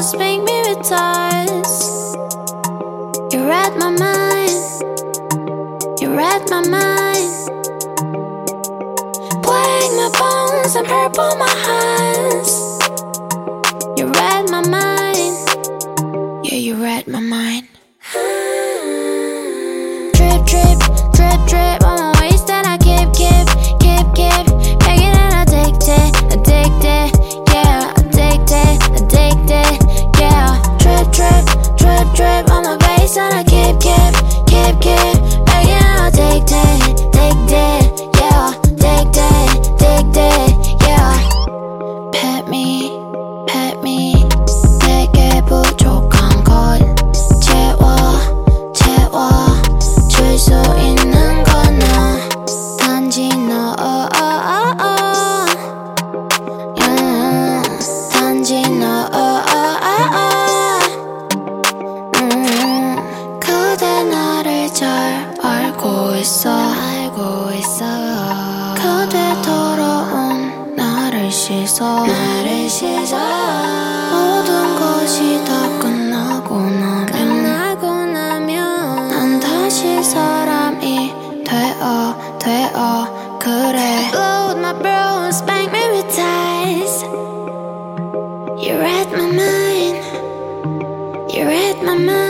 spank me with ties. You read my mind. You read my mind. Black my bones and purple my hands. You read my mind. Yeah, you read my mind. Drip, drip, drip, drip on my waist that I keep begging and addicted, yeah, addicted, yeah. Drip, drip, drip, drip on my waist that I keep begging and addicted, yeah, addicted, yeah. Pet me, 내게 부족한 것 채워줄 수 있는 거는 단지 너 단지 너 그대 나를 잘 알고 있어 그대 더러운 나를 씻어 모든 것이 다 끝나고 나면 난 다시 사람이 되어 그래. Blow with my bro, spank me with ties. You read my mind. You read my mind.